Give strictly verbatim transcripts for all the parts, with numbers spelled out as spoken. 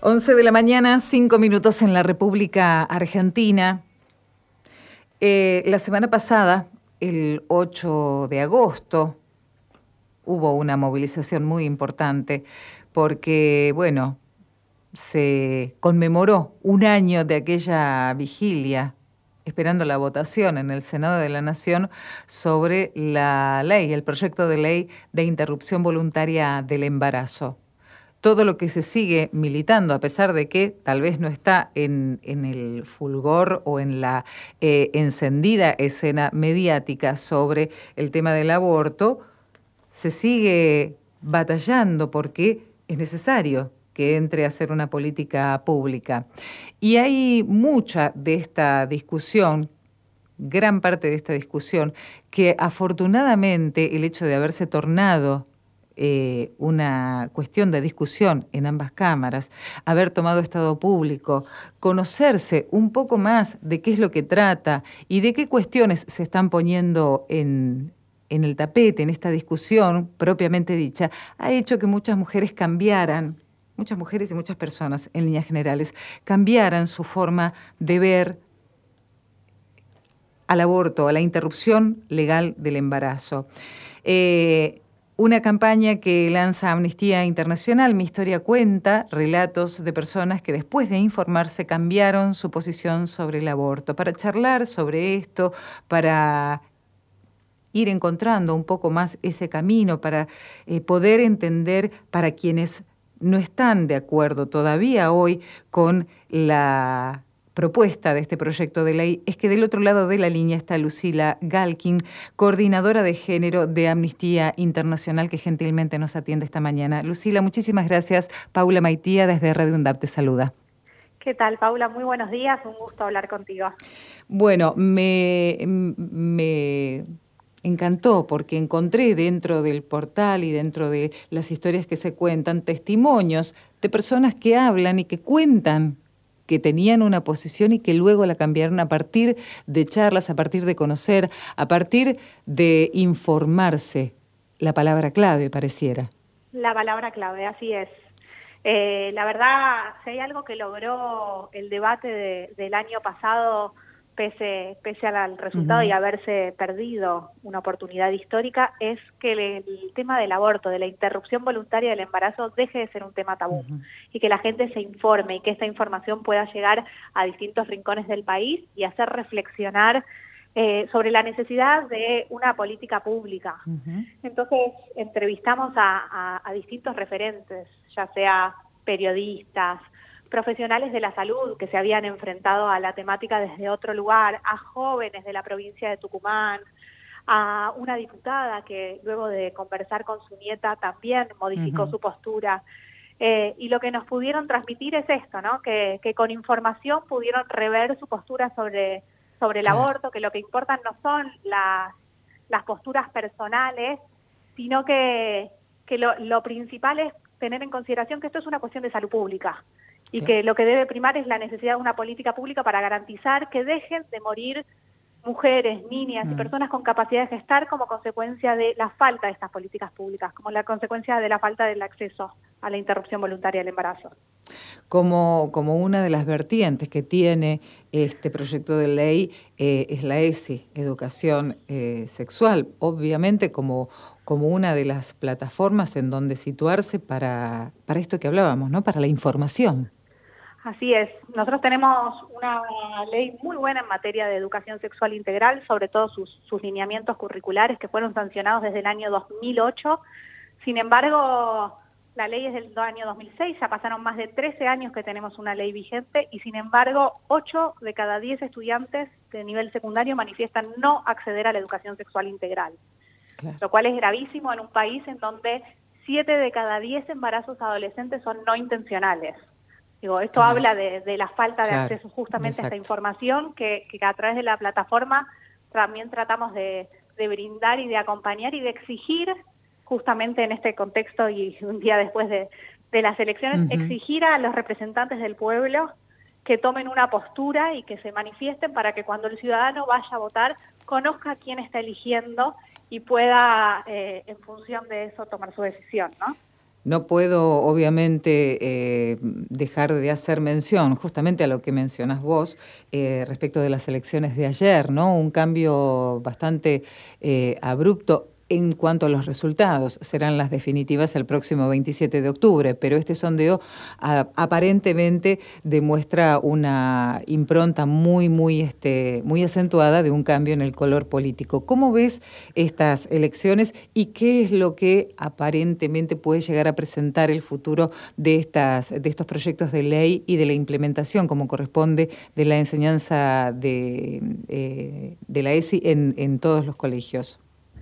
once de la mañana, cinco minutos en la República Argentina. Eh, la semana pasada, el ocho de agosto, hubo una movilización muy importante porque, bueno, se conmemoró un año de aquella vigilia, esperando la votación en el Senado de la Nación sobre la ley, el proyecto de ley de interrupción voluntaria del embarazo. Todo lo que se sigue militando, a pesar de que tal vez no está en, en el fulgor o en la eh, encendida escena mediática sobre el tema del aborto, se sigue batallando porque es necesario que entre a ser una política pública. Y hay mucha de esta discusión, gran parte de esta discusión, que afortunadamente el hecho de haberse tornado Eh, una cuestión de discusión en ambas cámaras, haber tomado estado público, conocerse un poco más de qué es lo que trata y de qué cuestiones se están poniendo en, en el tapete, en esta discusión propiamente dicha, ha hecho que muchas mujeres cambiaran, muchas mujeres y muchas personas en líneas generales, cambiaran su forma de ver al aborto, a la interrupción legal del embarazo. Eh, Una campaña que lanza Amnistía Internacional, Mi Historia Cuenta, relatos de personas que después de informarse cambiaron su posición sobre el aborto. Para charlar sobre esto, para ir encontrando un poco más ese camino, para eh, poder entender para quienes no están de acuerdo todavía hoy con la propuesta de este proyecto de ley, es que del otro lado de la línea está Lucila Galkin, coordinadora de género de Amnistía Internacional, que gentilmente nos atiende esta mañana. Lucila, muchísimas gracias. Paula Maitía desde Radio UNDAP te saluda. ¿Qué tal, Paula? Muy buenos días, un gusto hablar contigo. Bueno, me, me encantó porque encontré dentro del portal y dentro de las historias que se cuentan testimonios de personas que hablan y que cuentan que tenían una posición y que luego la cambiaron a partir de charlas, a partir de conocer, a partir de informarse. La palabra clave pareciera. La palabra clave, así es. Eh, la verdad, si hay algo que logró el debate de, del año pasado, pese, pese al resultado uh-huh. y haberse perdido una oportunidad histórica, es que el, el tema del aborto, de la interrupción voluntaria del embarazo, deje de ser un tema tabú uh-huh. y que la gente se informe y que esta información pueda llegar a distintos rincones del país y hacer reflexionar eh, sobre la necesidad de una política pública. Uh-huh. Entonces, entrevistamos a, a, a distintos referentes, ya sea periodistas, profesionales de la salud que se habían enfrentado a la temática desde otro lugar, a jóvenes de la provincia de Tucumán, a una diputada que luego de conversar con su nieta también modificó uh-huh. su postura. Eh, y lo que nos pudieron transmitir es esto, ¿no? Que, que con información pudieron rever su postura sobre, sobre el claro. aborto, que lo que importan no son las, las posturas personales, sino que, que lo, lo principal es tener en consideración que esto es una cuestión de salud pública y sí. que lo que debe primar es la necesidad de una política pública para garantizar que dejen de morir mujeres, niñas mm. y personas con capacidad de gestar como consecuencia de la falta de estas políticas públicas, como la consecuencia de la falta del acceso a la interrupción voluntaria del embarazo. Como, como una de las vertientes que tiene este proyecto de ley eh, es la ESI, Educación eh, Sexual, obviamente como, como una de las plataformas en donde situarse para, para esto que hablábamos, ¿no? Para la información. Así es. Nosotros tenemos una ley muy buena en materia de educación sexual integral, sobre todo sus, sus lineamientos curriculares que fueron sancionados desde el año dos mil ocho. Sin embargo, la ley es del año dos mil seis, ya pasaron más de trece años que tenemos una ley vigente y sin embargo, ocho de cada diez estudiantes de nivel secundario manifiestan no acceder a la educación sexual integral. Claro. Lo cual es gravísimo en un país en donde siete de cada diez embarazos adolescentes son no intencionales. Digo, esto claro. habla de, de la falta de claro. acceso justamente Exacto. a esta información que, que a través de la plataforma también tratamos de, de brindar y de acompañar y de exigir justamente en este contexto y un día después de, de las elecciones, uh-huh. exigir a los representantes del pueblo que tomen una postura y que se manifiesten para que cuando el ciudadano vaya a votar conozca a quién está eligiendo y pueda, eh, en función de eso, tomar su decisión, ¿no? No puedo, obviamente, eh, dejar de hacer mención justamente a lo que mencionas vos eh, respecto de las elecciones de ayer, ¿no? Un cambio bastante eh, abrupto en cuanto a los resultados. Serán las definitivas el próximo veintisiete de octubre, pero este sondeo a, aparentemente demuestra una impronta muy, muy, este, muy acentuada de un cambio en el color político. ¿Cómo ves estas elecciones y qué es lo que aparentemente puede llegar a presentar el futuro de, estas, de estos proyectos de ley y de la implementación, como corresponde, de la enseñanza de, eh, de la ESI en, en todos los colegios?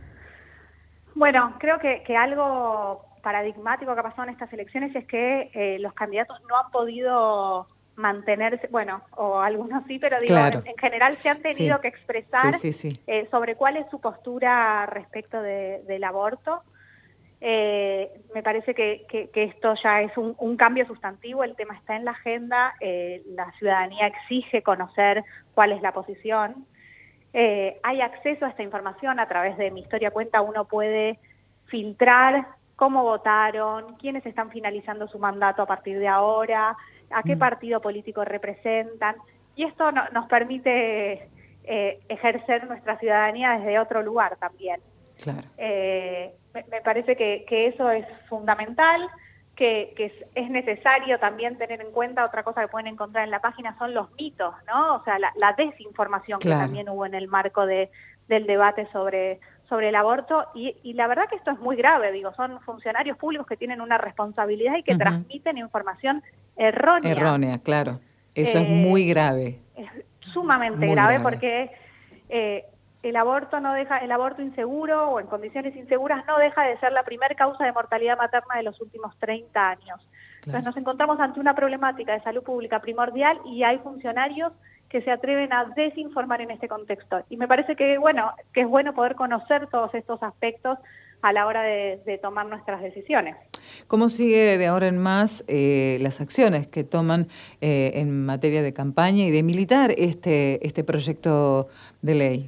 Bueno, creo que, que algo paradigmático que ha pasado en estas elecciones es que eh, los candidatos no han podido mantenerse, bueno, o algunos sí, pero digo, Claro. en, en general se han tenido Sí. que expresar Sí, sí, sí. Eh, sobre cuál es su postura respecto de, del aborto. Eh, me parece que, que, que esto ya es un, un cambio sustantivo, el tema está en la agenda, eh, la ciudadanía exige conocer cuál es la posición. Eh, hay acceso a esta información a través de Mi Historia Cuenta, uno puede filtrar cómo votaron, quiénes están finalizando su mandato a partir de ahora, a qué partido político representan, y esto no, nos permite eh, ejercer nuestra ciudadanía desde otro lugar también. Claro. Eh, me, me parece que, que eso es fundamental, que, que es, es necesario también tener en cuenta otra cosa que pueden encontrar en la página son los mitos, ¿no? O sea, la, la desinformación Claro. que también hubo en el marco de, del debate sobre, sobre el aborto y, y la verdad que esto es muy grave, digo, son funcionarios públicos que tienen una responsabilidad y que uh-huh. transmiten información errónea. Errónea, claro. Eso eh, es muy grave. Es sumamente muy grave, grave porque eh, el aborto no deja, el aborto inseguro o en condiciones inseguras no deja de ser la primer causa de mortalidad materna de los últimos treinta años. Claro. Entonces nos encontramos ante una problemática de salud pública primordial y hay funcionarios que se atreven a desinformar en este contexto. Y me parece que bueno, que es bueno poder conocer todos estos aspectos a la hora de, de tomar nuestras decisiones. ¿Cómo sigue de ahora en más eh, las acciones que toman eh, en materia de campaña y de militar este, este proyecto de ley?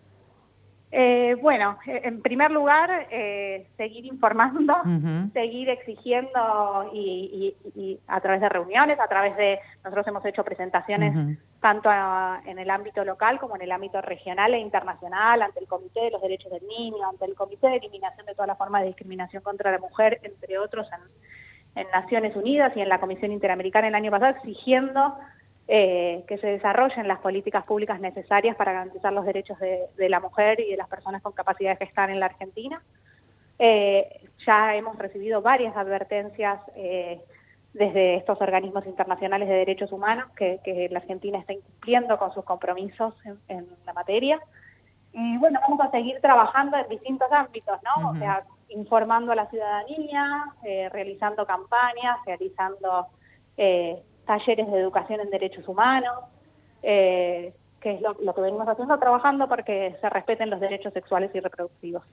Eh, bueno, en primer lugar, eh, seguir informando, uh-huh. seguir exigiendo y, y, y a través de reuniones, a través de, nosotros hemos hecho presentaciones uh-huh. tanto a, en el ámbito local como en el ámbito regional e internacional, ante el Comité de los Derechos del Niño, ante el Comité de Eliminación de todas las formas de discriminación contra la mujer, entre otros, en, en Naciones Unidas y en la Comisión Interamericana el año pasado, exigiendo Eh, que se desarrollen las políticas públicas necesarias para garantizar los derechos de, de la mujer y de las personas con capacidad de gestar en la Argentina. Eh, ya hemos recibido varias advertencias eh, desde estos organismos internacionales de derechos humanos que, que la Argentina está incumpliendo con sus compromisos en, en la materia. Y bueno, vamos a seguir trabajando en distintos ámbitos, ¿no? Uh-huh. O sea, informando a la ciudadanía, eh, realizando campañas, realizando Eh, talleres de educación en derechos humanos, eh, que es lo, lo que venimos haciendo, trabajando porque se respeten los derechos sexuales y reproductivos.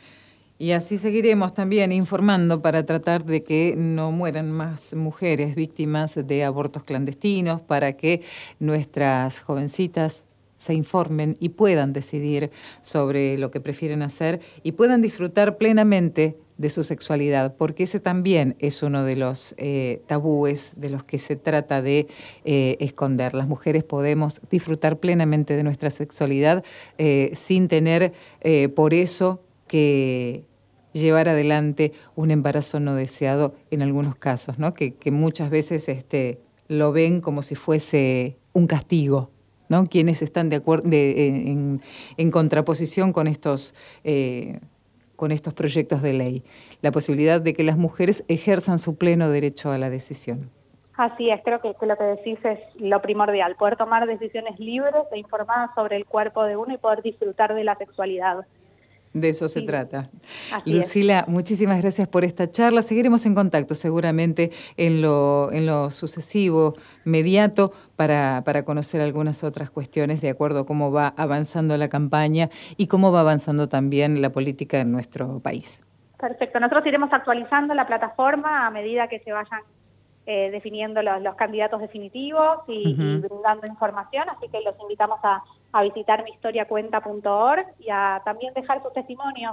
Y así seguiremos también informando para tratar de que no mueran más mujeres víctimas de abortos clandestinos, para que nuestras jovencitas se informen y puedan decidir sobre lo que prefieren hacer y puedan disfrutar plenamente de su sexualidad, porque ese también es uno de los eh, tabúes de los que se trata de eh, esconder. Las mujeres podemos disfrutar plenamente de nuestra sexualidad eh, sin tener eh, por eso que llevar adelante un embarazo no deseado en algunos casos, ¿no? Que, que muchas veces este, lo ven como si fuese un castigo, ¿no? Quienes están de acuerdo de, en, en contraposición con estos eh, con estos proyectos de ley, la posibilidad de que las mujeres ejerzan su pleno derecho a la decisión. Así es, creo que, que lo que decís es lo primordial, poder tomar decisiones libres e informadas sobre el cuerpo de uno y poder disfrutar de la sexualidad. De eso se sí. trata. Así Lucila, es. Muchísimas gracias por esta charla. Seguiremos en contacto seguramente en lo, en lo sucesivo, mediato, para, para conocer algunas otras cuestiones de acuerdo a cómo va avanzando la campaña y cómo va avanzando también la política en nuestro país. Perfecto. Nosotros iremos actualizando la plataforma a medida que se vayan eh, definiendo los, los candidatos definitivos y, uh-huh. y brindando información, así que los invitamos a, a visitar mi historia cuenta punto org y a también dejar sus testimonios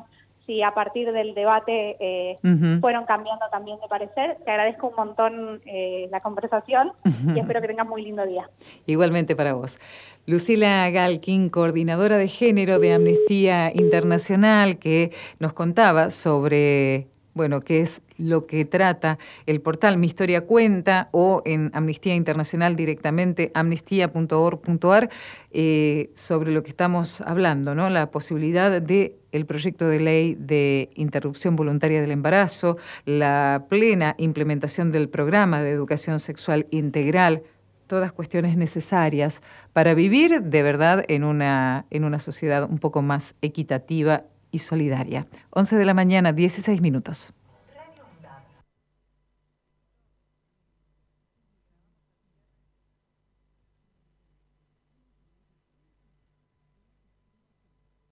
si a partir del debate eh, uh-huh. fueron cambiando también de parecer. Te agradezco un montón eh, la conversación uh-huh. y espero que tengas muy lindo día. Igualmente para vos. Lucila Galkin, coordinadora de género de Amnistía Internacional, que nos contaba sobre, bueno, qué es lo que trata el portal Mi Historia Cuenta, o en Amnistía Internacional directamente, amnistía punto org punto a r, eh, sobre lo que estamos hablando, ¿no? La posibilidad de el proyecto de ley de interrupción voluntaria del embarazo, la plena implementación del programa de educación sexual integral, todas cuestiones necesarias para vivir de verdad en una, en una sociedad un poco más equitativa y solidaria. once de la mañana, dieciséis minutos.